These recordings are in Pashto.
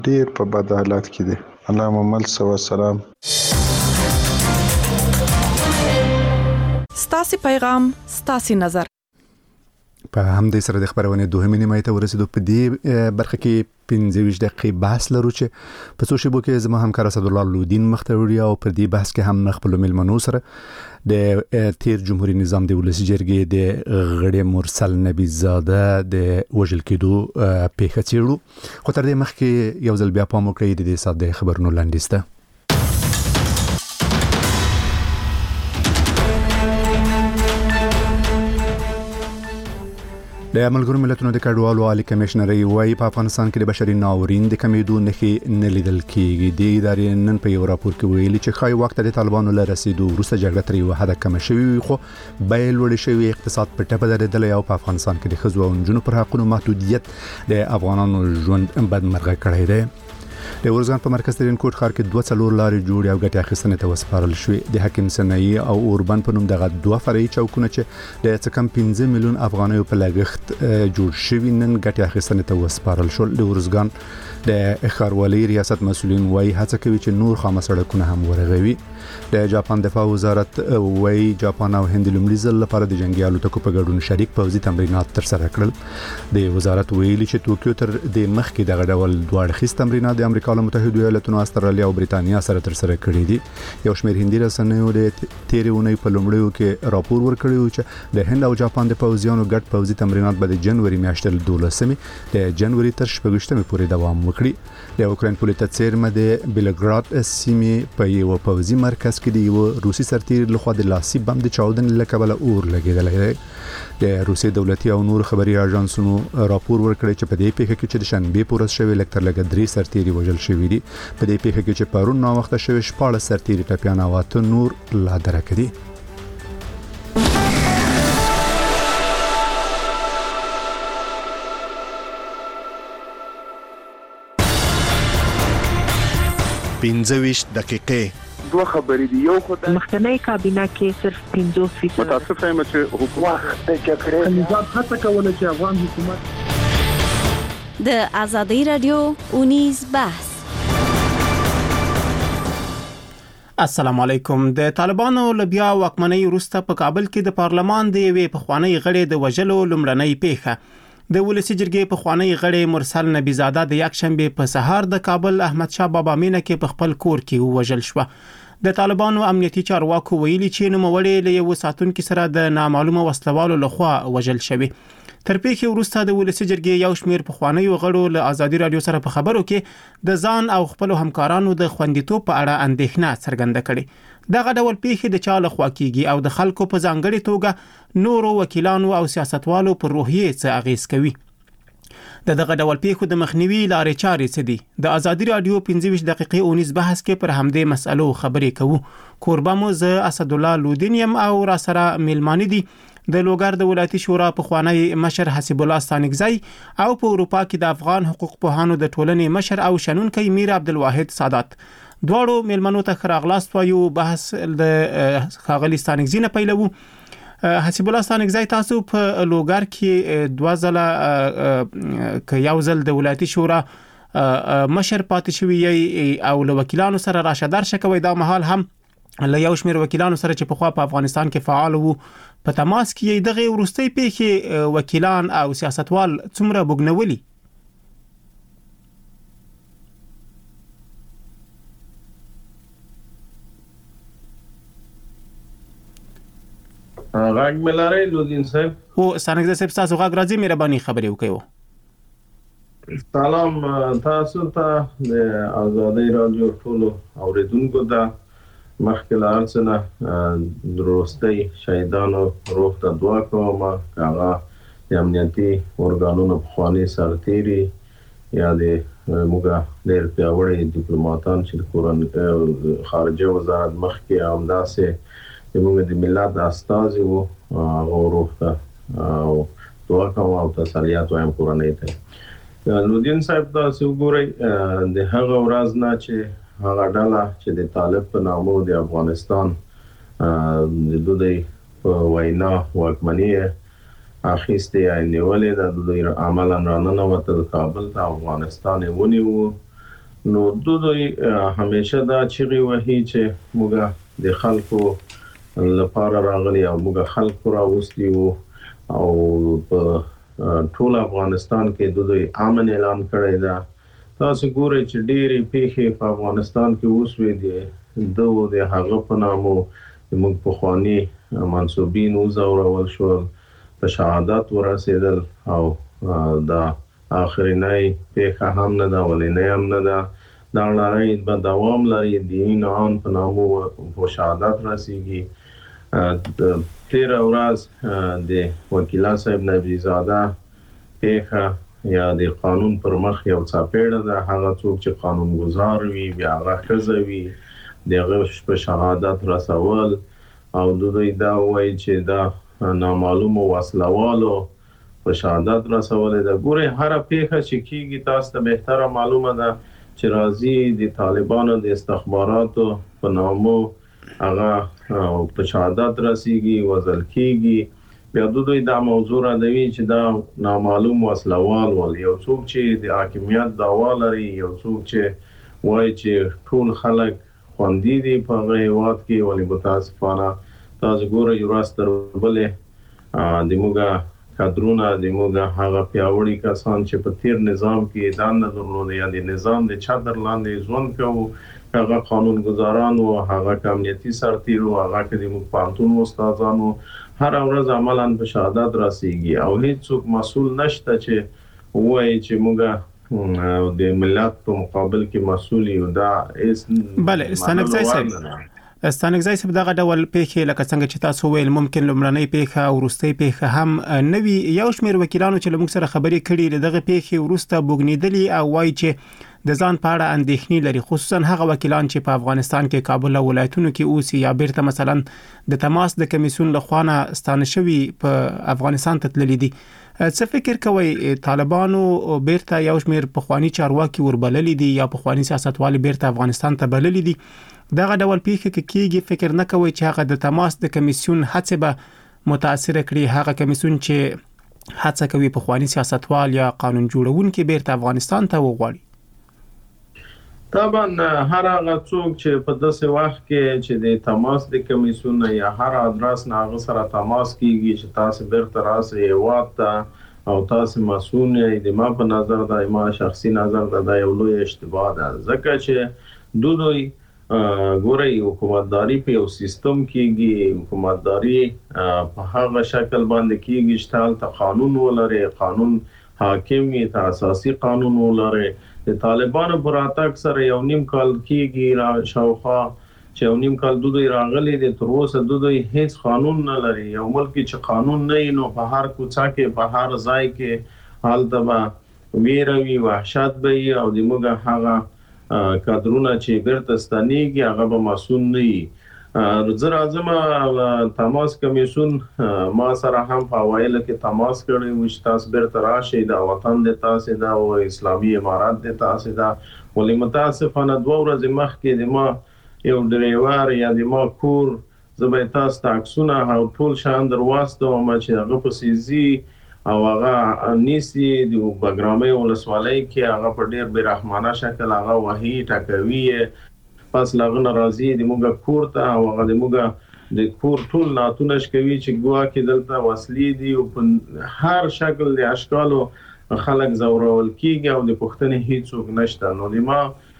ډیر په بد حالات کې دي. الله محمد صلی الله علیه وسلم. ستاسو پیغام ستاسو نظر. په همدې سره د خبرونه دوهمه نیمه ته ورسېدو. په دې برخه کې 15 دقیقې بحث لرو چې په څو شیبو کې زما همکار اسد الله لودین مختوری او پر دې بحث کې هم خپل ملمنو سره د تیر جمهوریت نظام د ولسی جرګې د غړي مرسل نبی زاده د وژل کېدو پیښه چیرلو. خو تر دې مخکې یو ځل بیا پام وکړئ د دې ساده خبرونو لاندې. د ملګرو ملتونو د کډوالو عالی کمشنري وايي په افغانستان کې د بشري ناورین د کمیدو نښې نه لیدل کېږي. د ادارې نن په یو راپور کې ویلي چې خای وخت د طالبانو له رسیدو وروسته جګړه تر یو حد کم شوې وي، خو بیل وړ شوی اقتصاد په ټپه درېدلی او په افغانستان کې د ښځو او نجونو پر حقونو محدودیت د افغانانو ژوند بدمرغه کړی دی. د ورزان په مرکز ترین کوټ ښار کې 2 لارې جوړې او ګټې اخیستنې ته وسپارل شوې. د حکیم سنایي او اوربن په نوم دغه 2 فرعي چوکونه چې د څه کم 15 میلیون افغانیو په لګښت جوړ شوي نن ګټې اخیستنې ته وسپارل شول. د ورزګان د ښاروالۍ ریاست مسؤلین وايي هڅه کوي چې نور خامه سړکونه هم ورغوي. د جاپان دفاع وزارت وايي جاپان او هند لومړي ځل لپاره د جنگي الوتکو په ګډون شریک پوځي تمرینات ترسره کړل. د وزارت ویلي چې توکیو تر د مخکې دغه ډول دوه اړخیز تمرینات د امریکا له متحده ایالاتونو، استرالیا او بریتانیا سره ترسره کړي دي. یو شمېر هندي رسنیو د تیرې اونۍ په لومړیو کې راپور ورکړی و چې د هند او جاپان د پوځیانو ګډ پوځي تمرینات به د جنوري میاشتې 12 د جنوري تر 18 پورې دوام وکړي. د اوکراین پولیس څیرمه د بیلګراد سیمې په یو پوځي مرکز کې د یو روسي سرتیر لخوا د لاسي بم د چاودنې له کبله اور لګیدلی دی. د روسي دولتي او نور خبري اژانسونو راپور ورکړی چې په دې پیښه کې چې د شنبې په ورځ شوی لکتر لګ 3 سرتیري وژل شوي دي. په دې پیښه کې چې پرون نو وخت شوی 14 سرتیري ټپیان او 8 نور لا درک دي. پنځه دقیقې 2 خبرې دي. یو خدای مخکنی کابینه کې صرف 50% متاسفه یم چې حکومت د جګړې نظام هڅه کوله چې افغان حکومت د ازادي رادیو اونیز بحث. السلام علیکم. د طالبانو له بیا واکمنۍ وروسته په کابل کې د پارلمان د یوې پخوانۍ غړې د وژلو لومړنۍ پیښه. د ولسی جرګې پخوانۍ غړې مرسل نبی زاده د یکشنبه په سهار د کابل احمد شاه بابا مینه کې په خپل کور کې وژل شو. د طالبانو امنیتي چارواکو ویلي چې نوموړی له یو ساتونکو سره د نامعلومه وسلوالو لخوا وژل شوی. تر پیښې وروسته د ولسی جرګې یو شمېر پخوانۍ غړو له ازادي رادیو سره په خبرو کې د ځان او خپل همکارانو د خوندیتوب په اړه اندېښنه څرګنده کړې. دغه ډول پیښې د چا لخوا کیږي او د خلکو په ځانګړي توګه نورو وکیلانو او سیاستوالو پر روحیه څه اغیز کوي. دغه ډول پیښو د مخنیوي لارې چارې څه دي؟ د ازادي رادیو 15 دقیقې اونیز بحث کې پر همدې مسلو خبرې کوو. کوربه مو زه اسد الله لودین یم او را سره میلمانه دي د لوګر د ولایتي شورا پخوانی مشر حسیب الله ستانکزی او په اروپا کې د افغان حقوق پوهانو د ټولنې مشر او شنونکی میر عبدالواحد سادات. دواړو میلمنو ته خراغلاست وایو. بحث د ښاغلي ستانکزی نه پیلوو. حسیب الله ستانکزی، تاسو په لوګر کې 2 ځله که یو ځل د ولایتي شورا مشر پاتې شوی او له وکیلانو سره راشه درشه کوي. دا مهال هم له یو شمېر وکیلانو سره چې پخوا په افغانستان کې فعال وو په تماس کې دغه وروستۍ پیښې وکیلان او سیاستوال څومره بوګنولي؟ غاګ ملاره لودین صاحب او ستانکزی صاحب، تاسو غاګ راځي، مهرباني خبرې وکړئ. سلام تاسو ته د ازادي رادیو ټولو اوریدونکو ته مخکې له هر څه نه دروستۍ شهیدانو روح ته دعا کوم. هغه د امنیتي ارګانونو پخواني سرتیري یا د موږ ډېر پیاوړي ډیپلوماټان چې د خارجه وزارت مخکې همداسې موږ د ملت استازي وو، هغه روح ته دعا کوم او تسلیات وایم کورنۍ ته. لودین صاحب، تاسو ګورئ د هغه ورځ نه چې هغه ډله چې د طالب په نامو د افغانستان د دوی په وینا واکمني اخیستې نیولې د دوی عملاً راننوته د کابل ته افغانستان ونیو نو دوی همیشه دا چیغي وهي چې موږ د خلکو لپاره راغلي او موږ خلکو راوستي وو او په ټول افغانستان کې دوی امن اعلان کړی دا تاسو ګورئ چې ډېری پیښې په افغانستان کې وسوي دي د هغه په نامو موږ په خواني منسوبین وزورول شو په شهادت ورسېدل او دا اخرینی پیښه هم نه دا ولینې هم نه دا لړۍ به دوام لري دین ان په نامو په شهادت رسیږي تیر ورځ د وکیل صاحب نبی زاده پیښه یا د قانون پر مخ یو څاپېړه ده هغه څوک چې قانون گزار وي بیا هغه خزوي دغه په شهادت رسول او دوی دا وایي چې دا نامعلوم وسلوالو په شهادت رسول ده ګوره هر پیښه چې کیږي تاسو ته بهتره معلومه ده چې راځي د طالبانو د استخباراتو په نامو هغه په شهادت رسیږي وزل کیږي بیا دوی دا موضوع را دوي چې دا نامعلوم وسلوال ول یو څوک چې د حاکمیت دعوا لري یو څوک چې وایي چې ټول خلک خوندي دي په غیوات کې ولې متاسفانه تاسو ګورئ یو راستر بلې د موږ کادرونه د موږ هغه پیاوړي کسان چې په تیر نظام کې دان نه درلود یا د نظام د چادر لاندې ژوند کوي هغه قانون گزاران او هغه کمیټي سرتیرو هغه کې د مقامتون استادانو هر ورځ عملاً په شهادت راسيږي او هیڅوک مسؤل نشته چې وایي چې موږ د ملت په مقابل کې مسؤل یو دا اس بله ستانکزای صاحب دغه ډول پیښې لکه څنګه چې تاسو ویل ممکن لمړنۍ پیښه او وروستۍ پیښه هم نوي یو شمېر وکیلانو چې موږ سره خبرې کړي دغه پیښې وروسته بوګنیدلي او وایي چې د ځان په اړه اندېښنې لري خصوصا هغه وکیلان چې په افغانستان کې کابل او ولایتونو کې اوسي یا بیرته مثلا د تماس د کمیسیون لخوا نه ستانه شوي په افغانستان ته تللي دي څه فکر کوي طالبانو بیرته یو شمېر پخوانی چارواکي وربللي دي یا پخوانی سیاستوال بیرته افغانستان ته بللي دي دغه ډول پیښه کېږي فکر نه کوي چې هغه د تماس د کمیسیون هڅه به متاثر کړي هغه کمیسیون چې هڅه کوي پخوانی سیاستوال یا قانون جوړونکي بیرته افغانستان ته وغواړي طبعا هر هغه څوک چې په داسې وخت کې چې د تماس د کمیسیون یا هر ادرس نه هغه سره تماس کیږي چې تاسو بیرته راسي واته او تاسو مسؤل یې د ما په نظر دا ما شخصي نظر دا یو لوی اشتباه ده ځکه چې دوی ګوري حکومتداري په یو سیستم کېږي حکومتداري په هغه شکل باندې کېږي چې تل قانون ولري قانون حاکم یې ته اساسي قانون ولري د طالبانو پر اتاک سره یو نیم کال کېږي را شاوخوا چې یو نیم کال دوی راغلي د تر اوسه دوی هیڅ قانون نه لري یو ملک چې قانون نه نو په هر کوڅه کې په هر ځای کې حال دبا ویروي وحشت به او د موږ هغه کادرونه چې بیرته ستنيږي هغه به مسؤل نه وي زه راځم تماس کمیسیون ما سره هم په وایل کې تماس کړی و چې تاسو بیرته راشئ د وطن د تاسو د اسلامي امارات د تاسو د ولې متاسفانه 2 ورځې مخکې د ما یو ډرایور یا د ما کور زبې تاسو تاکسونه او ټول شان درواستو ما چې هغه په سيزي او هغه نيسي د بګرامي ولسوالۍ کې هغه په ډېر بیرحمانه شکل هغه وਹੀ ټکوي پس لاغه ناراضي د موږ کور ته او هغه د موږ د کور ټول ناتونش کوي چې ګوا کې دلته وسلې دي او په هر شکل د اشکالو خلک زورول کیږي او د پښتنې هیڅوک نشته نو د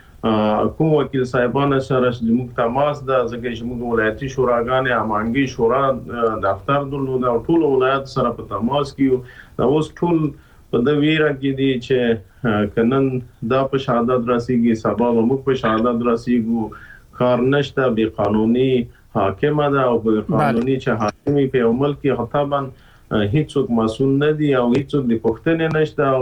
ما کوم وکیل صاحبانه سره د موږ تماس د ځکه چې موږ ولایتي شوراګانې امانګي شورا دفتر درلود او ټول ولایت سره په تماس کیو دا اوس ټول په د ویره کې دي چې کنن دا په شهادت راسيږي سبا موږ په شهادت راسيږو کار نشته به قانوني حاکم ده او به قانوني چې حاکمي په عمل کې خطابن هیڅوک مسؤل نه دي او هیڅوک د پښتنې نشته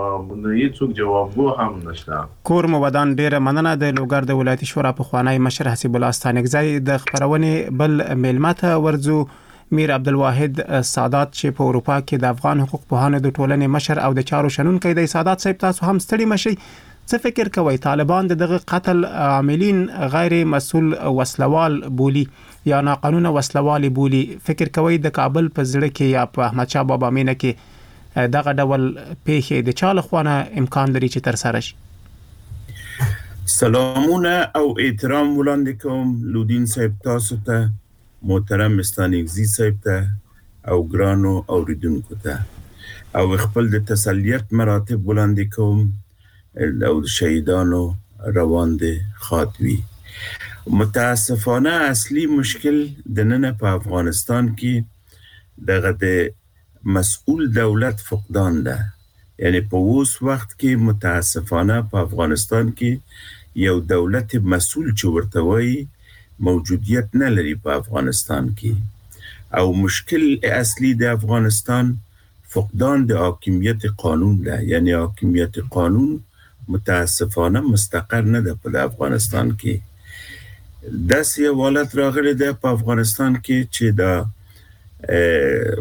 او هیڅوک جوابګو هم نشته کور مودان ډیره مننه د لوګر د ولایتي شورا په خوانی مشر حسیب الله ستانکزی د خبرونه بل میلمته ورزو میر عبدالواحد سادات چې په اروپا کې د افغان حقوق پوهانو د ټولنې مشر او د چارو شنونکي د سادات صاحب تاسو هم ستړي مشي څه فکر کوي طالبان دغه قتل عاملین غیر مسؤل وسلوال بولی یا ناقانونه وسلوال بولی فکر کوي د کابل په ځړ کې یا په احمد شاه بابا مینه کې دغه ډول پیښې د چاله خوانه امکان لري چې تر سره شي سلامونه او احترام وړاندې کوم لودین صاحب تاسو ته محترم مستانګزی صاحب ته او ګرانو اوریدونکو ته او خپل د تسلیت مراتب وړاندې کوم او شهیدانو روان دي خاطوي متاسفانه اصلي مشکل د نن په افغانستان کې دغه د مسؤل دولت فقدان ده یعنی په اوس وخت کې متاسفانه په افغانستان کې یو دولت مسؤل چې ورته وایي موجودیت نه لري په افغانستان کې او مشکل اصلي د افغانستان فقدان د حاکمیت قانون ده یعنی حاکمیت قانون متاسفانه مستقر نه ده په افغانستان کې داسې یو حالت راغلی ده په افغانستان کې چې دا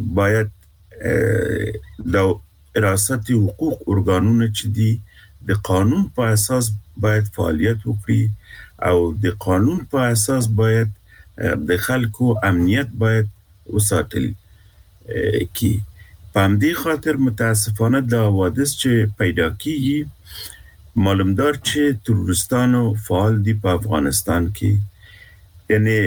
باید د حراست حقوق ارګانونه چې دي د قانون په اساس باید فعالیت وکړي او د قانون په اساس باید د خلکو امنیت باید وساتل کی په همدې خاطر متاسفانه د حوادث چې پیدا کیږي معلومدار چې تروریستانو فعال دي په افغانستان کې یعنی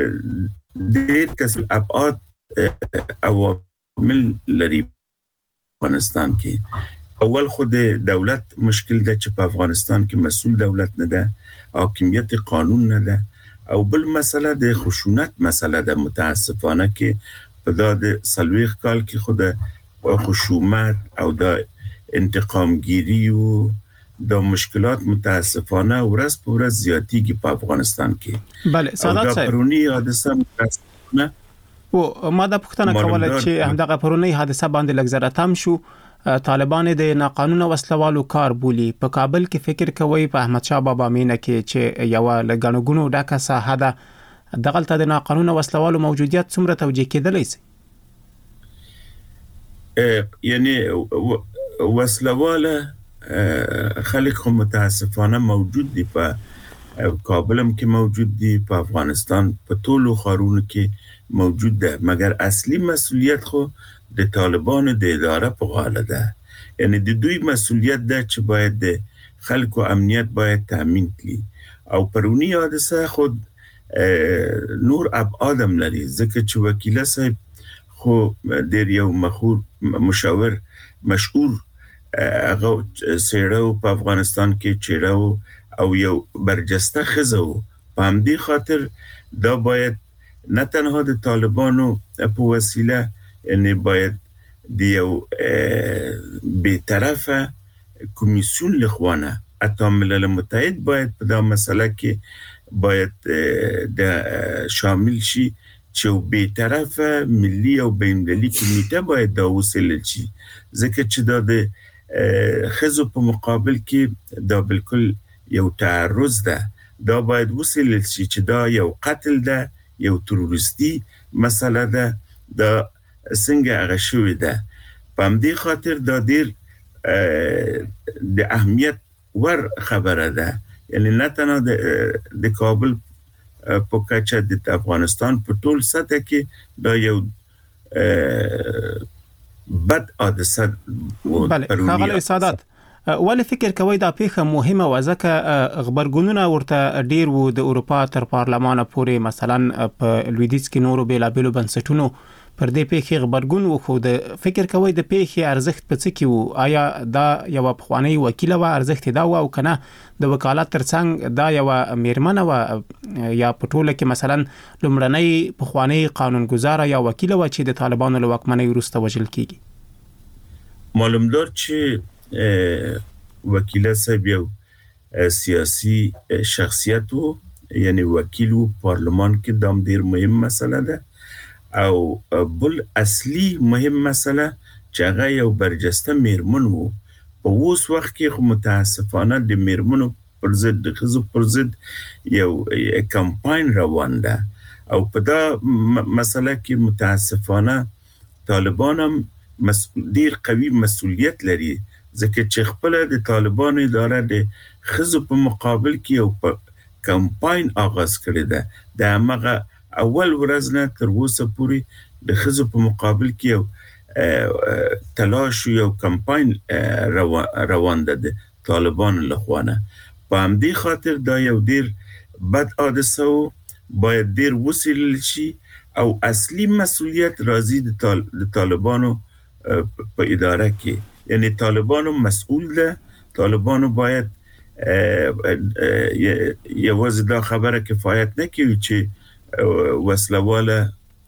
ډېر کسب ابعاد عوامل لري افغانستان کې اول خود دولت مشکل ده چې په افغانستان کې مسؤل دولت نه ده حاکمیت قانون نه ده او بل مسله د خشونت مسله ده متاسفانه کې په د سلويخ کال کې خود خشونت او د انتقامگیری او د مشکلات متاسفانه ورځ په ورځ زیاتیږي په افغانستان کې بله سادات صاحب پرونی حادثه متاسفانه او ما د پښتنه کوله چې همدغه پرونی حادثه باندې لګزراتم شو طالبان د ناقانونه وسلوالو کار بولی په کابل کې فکر کوي په احمد شاه بابا مینه کې چې یو لګنګونو ډاکه ساحه ده دغلته د ناقانونه وسلوالو موجودیت څومره توجیه کېدلی سي یعنی وسلواله خلک متاسفانه موجود دي په کابل هم کې موجود دي په افغانستان په ټولو ښارونو کې موجود ده مګر اصلي مسؤلیت خو د طالبانو د اداره په غاړه ده یعنی د دوی مسؤلیت ده چې باید د خلکو امنیت باید تامین کړي او پرونی حادثه خود نور ابعاد هم لري ځکه چې وکیل صاحب خو ډېر یو مشهور هغه سیړو په افغانستان کې چیرو او یو برجسته خزو په همدې خاطر دا باید نه تنها د طالبانو په وسیله یعنی باید دیو بی‌طرفه کمیسیون لخوانه اتحاد ملل متحد باید په دا مسله کې باید د شامل شي چې بی‌طرفه ملي او بین‌المللي کمیټه باید دا وسیله شي ځکه چې دا د خزو په مقابل کې دا بالکل یو تعرض ده دا باید وسیله شي چې دا یو قتل ده یو تروریستی مسله ده دا څنګه هغه شوې ده په همدې خاطر دا ډېر د اهمیت ور خبره ده یعنی نه تنها د کابل په کچه د افغانستان په ټول سطح کې دا یو بد حادثه بله ښاغلی سادات ولې فکر کوئ دا پیښه مهمه و ځکه خبرګونونه ورته ډیر وو د اروپا تر پارلمانه پورې مثلا په لویدیځ کې نورو بیلابیلو بنسټونو پر دې پیښې خبرګون وخو د فکر کوي د پیښې ارزښت په څه کې وو آیا دا یو پخوانی وکیل و ارزښت دا و او کنه د وکالت ترڅنګ دا یو میرمنه و یا په ټوله کې مثلا لومړنۍ پخوانی قانونګذار یا وکیل و چې د طالبانو له واکمنۍ وروسته وژل کیږي معلومدار چې وکیل صاحب یو سیاسی شخصیت و یعنی وکیل و پارلمان کې دام ډیر مهم مسله ده او بل اصلي مهم مسله چې هغه یو برجسته میرمن وو په اوس وخت کې متاسفانه د میرمنو پر ضد د ښځو پر ضد یو کمپاین روان ده او په دا مسله کې متاسفانه طالبان هم ډیر قوي مسؤلیت لري ځکه چې خپل د طالبانو اداره د ښځو په مقابل کې یو کمپاین آغاز کړی ده د هغه اول ورځ نه تر اوسه پورې د ښځو په مقابل کې یو تلاش یو کمپاین روان ده د طالبانو لخوا نه په همدې خاطر دا یو ډیر بد حادثه و، باید ډیر وڅېړل شي او اصلي مسؤلیت راځي د طالبانو په اداره کې، یعنی طالبانو مسؤل ده. طالبانو باید یوازې دا خبره کفایت نه کوي چې وسلواله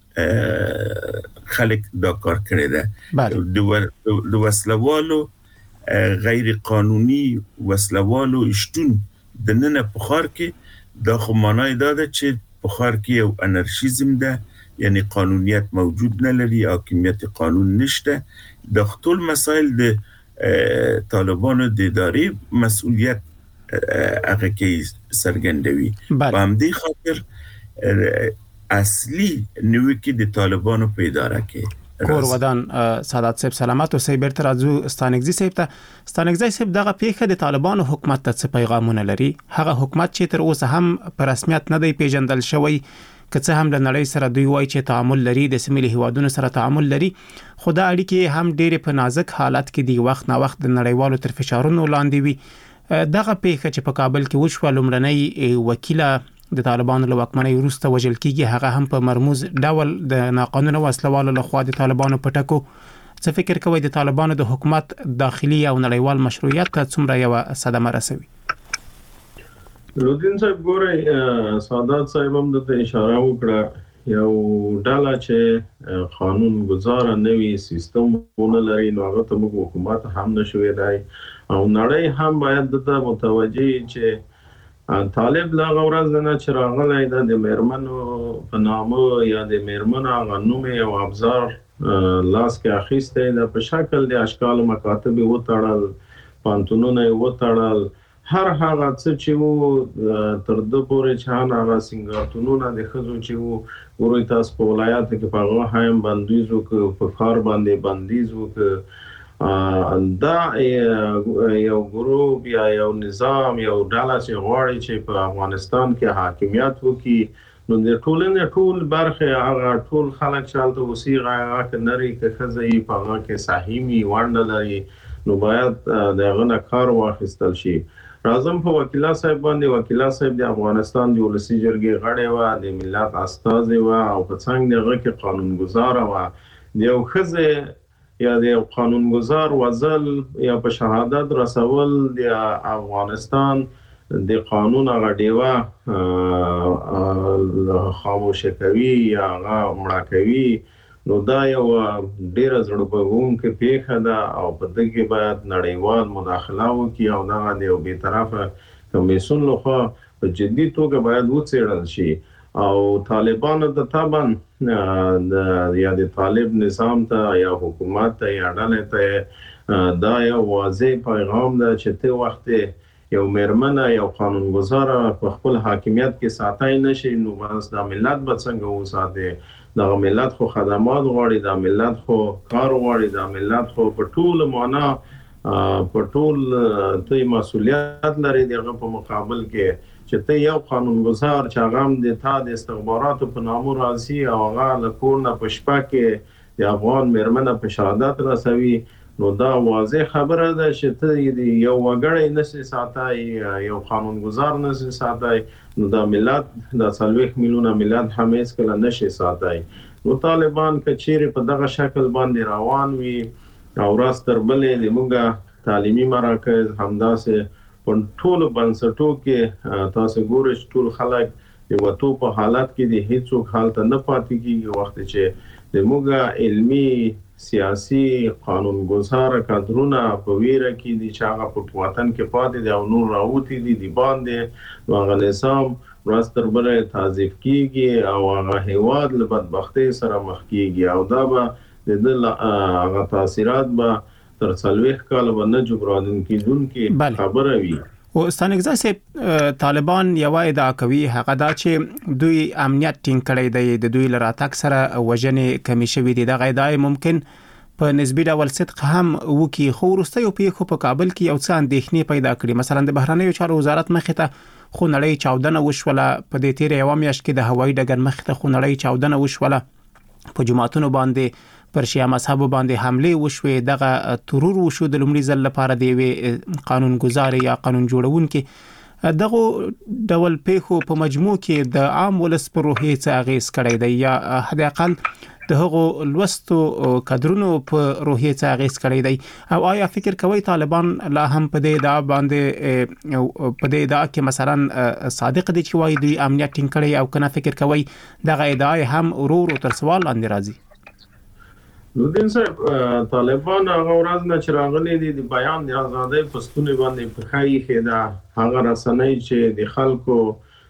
خلک دا کار کړی ده. د وسلوالو غیر قانوني وسلوالو شتون د نن په ښار کې دا خو معنی دا ده چې په ښار کې یو انارشیزم ده، یعنی قانونیت موجود نه لري، حاکمیت قانون نشته. د ټول مسائل د طالبانو د ادارې مسؤلیت هغه کې څرګندوي. په همدې خاطر اصلي نوې کې د طالبانو په اداره کې کور ودان سادات صاحب سلامات او سیبر ترازو ستانګزي صاحب ته ستانګزي صاحب دغه پیښه د طالبانو حکومت ته څه پیغامونه لري؟ هغه حکومت چې تر اوسه هم په رسمیت نه دی پیژندل شوی، که څه هم له نړۍ سره دوی وایي چې تعامل لري، د سیمې هیوادونو سره تعامل لري، خو دا اړیکې هم ډېر په نازک حالت کې دی، وخت نا وخت د نړیوالو تر فشارونو لاندې وي. دغه پیښه چې په کابل کې وشوه، لومړنۍ وکیله د طالبانو له واکمنۍ وروسته وژل کیږي، هغه هم په مرموز ډول د ناقانونه وسلوالو لخوا د طالبانو په ټکو. څه فکر کوئ د طالبانو د حکومت داخلي او نړیوال مشروعیت ته څومره یو صدمه رسوي؟ لودین صاحب ګورئ، سادات صاحب هم د اشاره وکړه، یو ډله چې قانون گزار نوي سیستم ونه لري، نو هغه ته موږ حکومت هم نشو ویلای، او نړۍ هم باید د متوجي چې طالب لا غورز نه چې راغلی د میرمنو په نامه یا د میرمنو هغه نوم او ابزار لاس کې اخیستی ده، په شکل د اشکال مکاتب وتړل، پانتونونه وتړل، هر هغه څه چې وو تر ده پورې چې هغه سینګارتونونه د ښځو چې وو، ګورئ تاسو په ولایاتو کې په هغه هم بندیز وکړو، په ښار باندې بندیز وکړو. دا یو ګروپ یا یو نظام یو ډله چې غواړي چې په افغانستان کې حاکمیت وکړي، نو د ټولنې ټول برخه هغه ټول خلک چې هلته اوسېږي هغه که نري که ښځه یې په هغه کې سهم یې ونډه لري، نو باید د هغه نه کار واخیستل شي. راځم په وکیلا صاحب باندې. وکیلا صاحب د افغانستان د ولسي جرګې غړی وه، د ملت استازی وه، او په څنګ د هغه کې قانونګزاره وه. د یو ښځې یا د یو قانونګزار وزل یا په شهادت رسول د افغانستان د قانون هغه ډیوه خاموشه کوي یا هغه مړه کوي، نو دا یو ډیره زړه بوونکې پیښه ده، او په دې کې باید نړیوال مداخله وکړي او دغه د یو بېطرفه کمیسیون لخوا په جدي توګه باید وڅېړل شي. او طالبانو ته طبعا یا د طالب نظام ته یا حکومت ته یا ډلې ته دا یو واضح پیغام ده چې ته وخت یو میرمنه یو قانونګزاره په خپل حاکمیت کې ساتای نشي، نو بس دا ملت به څنګه وساتي؟ دا ملت خو خدمات غواړي، دا ملت خو کار غواړي، دا ملت خو په ټول معنا په ټول ته مسؤلیت لري دغه په مقابل کې چې ته یو قانونګزار چې هغه هم د تا د استخباراتو په نامه راځي او هغه له کور نه په شپه کې د افغان میرمنه په شهادت رسوي، نو دا واضح خبره ده چې ته یو وګړی نشي ساتای، یو قانونګزار نشي ساتای، نو دا ملت د 40 میلیونه ملت هم هیڅکله نشي ساتای. نو طالبان که چیرې په دغه شکل باندې روان وي او ورځ تر بلې زموږ تعلیمي مراکز همداسې په ټولو بنسټو کې تاسو ګورئ چې ټول خلک د وتو په حالت کې د هیڅوک حالت نه پاتې کېږي، وخت چې زموږ علمي سیاسي قانونګزار کادرونه په ویره کې دي چې هغه په وطن کې پاتې دي او نور راوتي دي د باندې، نو هغه نظام ورځ تر بلې تعذیب کېږي او هغه هیواد له بدبختۍ سره مخ کېږي، او دا به د هغه تاثیرات به تر 40 کال باندې جبران کېدونکې خبره وي. او ستانګزا صاحب طالبان یو ادعا کوي هغه دا چې دوی امنیت ټینګ کړی دی، د دوی لراتک سره وژنې کمی شوې دي، دغه ادعا ممکن په نسبی ډول صدق هم وکي، خو وروسته یو پیښو په کابل کې یو څه اندېښنې پیدا کړې. مثلا د بهرنیو چارو وزارت مخې ته خو نړۍ چاودنه وشوله، په دې تیر یو میاشت کې د هوایي ډګر مخې ته خو نړۍ چاودنه وشوله، په جماعتونو باندې پر شیعه مذهب باندې حمله وشوه، دغه ترور وشو د لومړي ځل لپاره دی قانون گزار یا قانون جوړونکي. دغه ډول پیښو په مجموع کې د عام ولس پر روحیه څه اغیز کړی دی یا حد اقل د هغو لوستو کادرونو په روحیه څه اغیز کړی دی او آیا فکر کوي طالبان لا هم په دې ادعا باندې په دې ادعا کې مثلا صادق دي چې وایي دوی امنیت ټینګ کړی او کنه فکر کوي دغه ادعا هم ورور تر سوال لاندې راځي؟ نوردین صاحب طالبان هغه ورځ نه چې راغلي دي د بیان د ازادۍ په ستونې باندې په خایي کې دا هغه رسنۍ چې د خلکو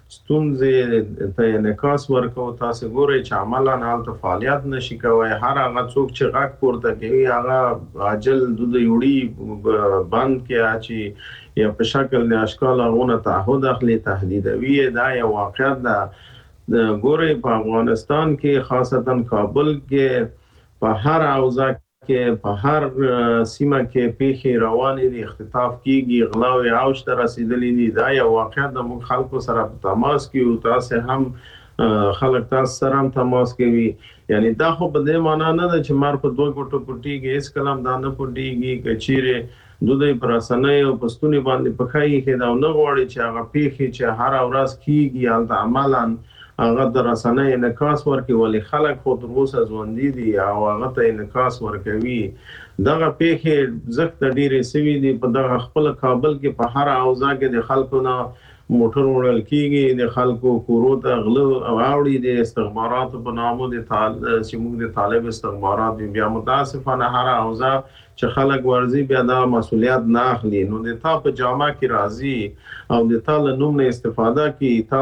ستونزې ته انعکاس ورکو تاسو ګورئ چې عملاً حالت فعالیت نشي کوي هر هغه څوک چې غږ پورته کوي هغه عاجل د یوړي بند کې چې یا په شکل د اشکال غونه تعهد اخلي تهدیدوي دا یو واقعیت ده ګورئ په افغانستان کې خاصتا کابل کې په هر اوضاع کې په هر سیمه کې پیښې روانې دي اختطاف کیږي غلاوي اوج ته رسیدلې دي دا یو واقعیت د موږ خلکو سره په تماس کې او تاسو هم خلک تاسو سره هم تماس کوي یعنی دا خو په دې معنی نه ده چې مار په دوه ګټو پټیږي اس کلام دا نه پټیږي کچيره دوی پر اسنۍ او پستونی باندې پخایي کې دا نه غوړي چې هغه پیښې چې هر ورځ کیږي حالت عملاً هغه د رسنۍ انعکاس ورکوي ولې خلک خو تر اوسه ژوندي دي او هغه ته انعکاس ورکوي دغه پیښې زخت ډېرې سوي دي په دغه خپل کابل کې په هر اوضاع کې د خلکو نه موټر وړل کیږي د خلکو کورو ته غلو او اوړي د استخبارات په نامو د چې موږ د طالب استخبارات بیا متاسفانه هر اوضاع چې خلک ورزي بیا دا مسولیت نه اخلي نو د تا په جامه کې راځي او د تا له نوم نه استفاده کی تا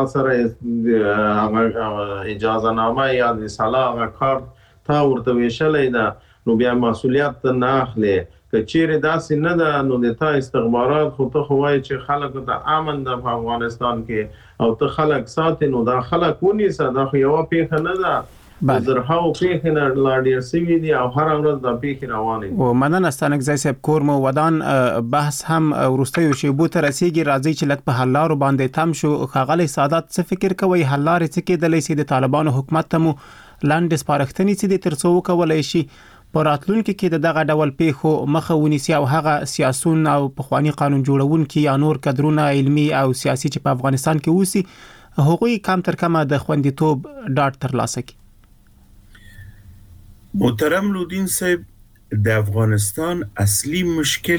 سره اجازه نامه یا د صلاح کارت تا ورته ویشلې ده نو بیا مسولیت نه اخلي کچېره داسې نه ده نو د تا استخبارات خو ته خوای چې خلک ته امن د افغانستان کې او ته خلک ساتي نو دا خلک ونیسه دا خو یو پیښه نه ده زرهاو پیښې نه لاړ سوي دي او هر ورځ د پیښې روانې دي او مننه ستانک ځای صاحب کور مو ودان بحث هم ورستیو شیبو ته رسیدي راځي چې لک په حل لارو باندې تم شو خاغلی سادات څه فکر کوي حل لارې څه کېدلې سي د طالبانو حکومت ته مو لاندې سپارښتنې سي د ترڅو کولای شي په راتلونکو کې دغه ډول پیښو مخه ونیسي او هغه سیاسون او پخوانی قانون جوړونکي یا نور کډرونه علمي او سیاسي چې په افغانستان کې وسی هغوی کم تر کمه د خوندیتوب ډاټ ترلاسه کړي. محترم لودین صاحب د افغانستان اصلي مشکل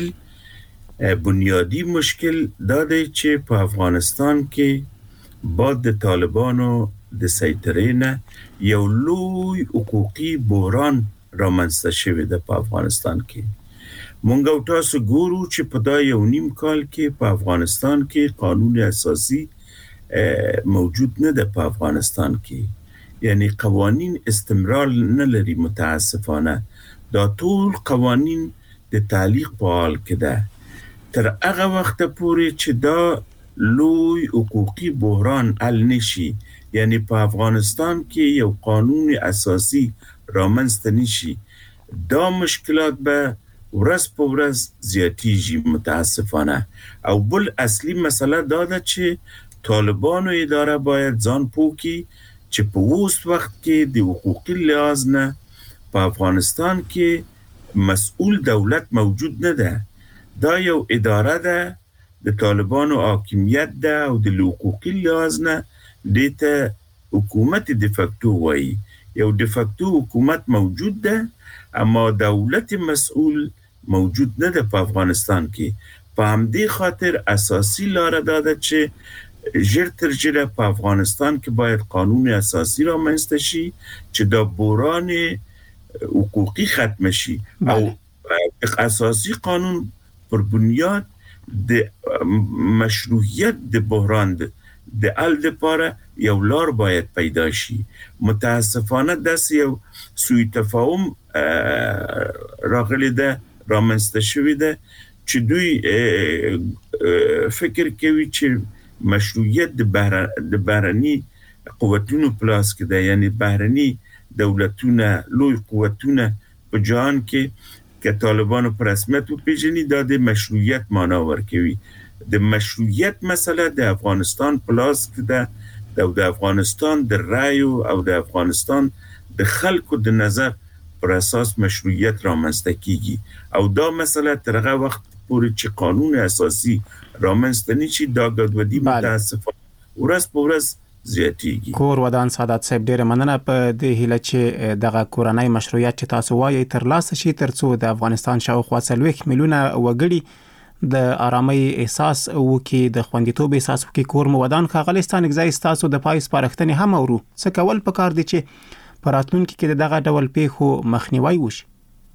بنیادی مشکل دا دی چې په افغانستان کې بعد د طالبانو د سیطرې نه یو لوی حقوقي بحران رامنځته شوی دی په افغانستان کې مونږ او تاسو ګورو چې په دا یو نیم کال کې په افغانستان کې قانون اساسي موجود نه ده په افغانستان کې یعنی قوانین استمرار نه لري متاسفانه دا ټول قوانین د تعلیق په حال کې ده تر هغه وخت پورې چې دا لوی حقوقي بحران حل نشي یعنی په افغانستان کې یو قانون اساسي رامنځته نشي دا مشکلات به ورځ په ورځ زیاتیږي متاسفانه او بل اصلي مسله دا ده چې طالبانو اداره باید ځان پوکي چې په اوس وخت کې د حقوقي لحاظ نه په افغانستان کې مسؤل دولت موجود نه ده دا یو اداره ده د طالبانو حاکمیت ده او د حقوقي لحاظ نه دته حکومت د فاکتو وایي یو د فاکتو حکومت موجود ده اما دولت مسؤل موجود نه ده په افغانستان کې په همدې خاطر اساسي لار ده چې ژر تر ژره په افغانستان کې باید قانون اساسي رامنځته شي چې د بحران حقوقي ختم شي او اساسي قانون پر بنیاد د مشروعیت د بحران د حل لپاره یو لار باید پیدا شي متاسفانه داسې یو سوء تفاهم راغلی ده رامنځته شوی ده چې دوی فکر کوي چې مشروعیت د بهرني قوتونو پلاس کې ده یعنی بهرني دولتونه لوی قوتونه په جهان کې که طالبانو پر رسمیت وپیژني دا د مشروعیت معنا ورکوي د مشروعیت مسله د افغانستان پلاس کې ده د افغانستان د رایو او د افغانستان د خلکو د نظر پر اساس مشروعیت رامنځته کیږي او دا مسله تر هغه وخت پورې چې قانون اساسي رامنځته نشي دا ګډوډي متاسفانه ورځ په ورځ زیاتیږي. کور ودان سعادت صاحب ډیره مننه په دې هیله چې دغه کورنۍ مشروعیت چې تاسو وایي تر لاسه شي ترڅو د افغانستان شاوخوا 40 میلیونه وګړي د آرامۍ احساس وکي د خوندیتوب احساس وکي. کور مو ودان خاغلستان اگزای تاسو د پای سپارښتنې هم اورو څه کول پکار دي چې پراتلونکو کې دغه ډول پیښو مخنیوي وشي.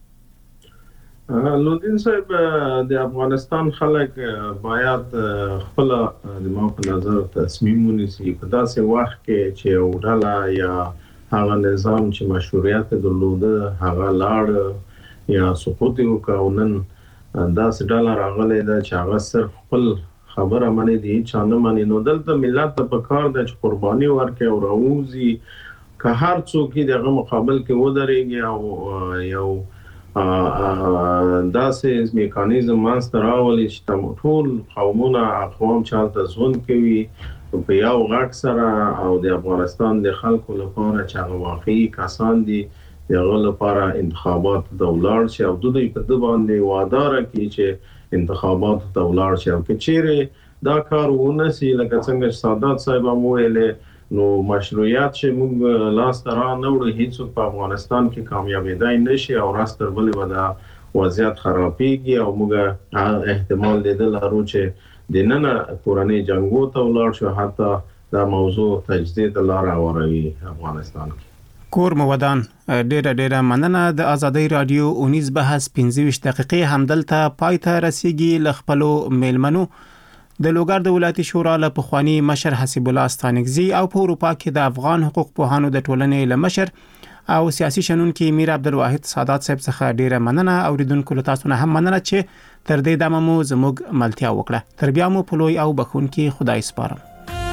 لودین صاحب د افغانستان خلک باید خپل د ما په نظر تصمیم ونیسي په داسې وخت کې چې وډاله یا هغه نظام چې مشروعیت درلوده هغه لاړ یا سقوط وکاونن داسې ډاله راغلی دا چې هغه صرف خپل خبره مني دي چې نه مني نو دلته ملت په کار د قرباني ورکړي او راوځي که هر څوک دغه مقابل کې ودرېږي او یو داسې میکانیزم مانستر راولي چې ټول قومونه اقوام چالت ژوند کوي په یو غږ سره او د افغانستان د خلکو لپاره چې هغه واقعي کسان دي دغه لپاره انتخابات د ولاړ شي او د دوی په باندې وعده راکړي چې انتخابات د ولاړ شي او که چیرې دا کار ونسي لکه څنګه سادات صاحب مو ویلې نو مشروعیت چې موږ لاس تر نه وړو هیڅ په افغانستان کې کامیابیدای نشي او راستر بلې ودا وضعیت خرابېږي او موږ احتمال لیدل لرو چې د نن کورنۍ جنگو ته ولاړ شو حتی دا موضوع تجدید لاره وروي افغانستان کې. کور مو ودان ډیره مننه. د ازادي رادیو 19 بحث 15 دقیقې همدلته پای ته رسیدي. ل خپلو میلمنو د لوګر د ولایتي شورا له پخوانی مشر حسیب الله ستانکزي او په اروپا کې د افغان حقوق پوهانو د ټولنې له مشر او سیاسي شنونکي میر عبدالواحد سادات صاحب څخه ډیره مننه. اوریدونکو له تاسو نه هم مننه چې تر دې دمه مو زموږ ملتیا وکړه. تر بیا مو په لوی او بخونکي خدای سپارم.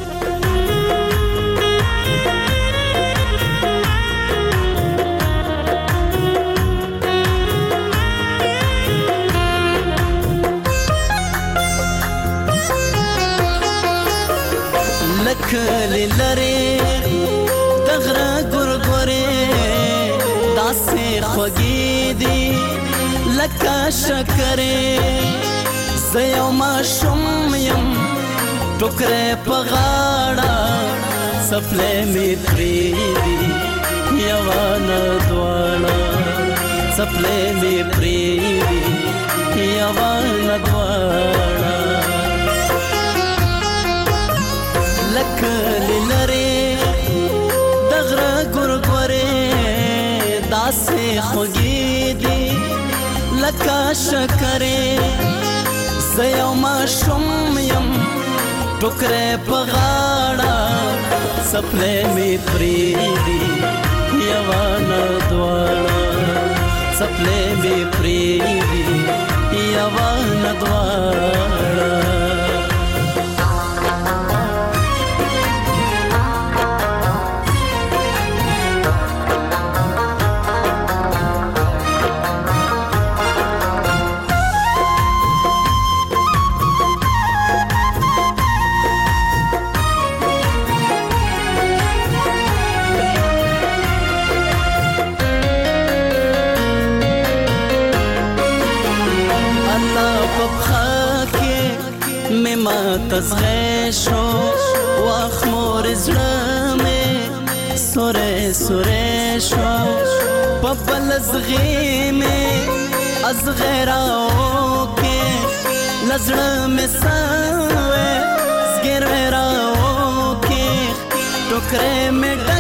کلی لري دغره ګورګورې داسې خوږې دي لکه شکرې زه یو ماشوم یم ټوکرې په غاړه څپلۍ مې پرېږدي یوه نه دواړه څپلۍ مې پرېږدي یوه نه دواړه کلی لري دغره ګورګورې داسې خوږې دي لکه شکرې زه یو ماشوم یم ټوکرې په غاړه څپلۍ مې پرېږدي یوه نه دواړه څپلۍ مې پرېږدي یوه نه دواړه تزغه شو واخ مور زړه مې سوره سوره شو په بل زغې مې از غیراو کې لزړه مې سوې زګر راو کې ټوکرې مې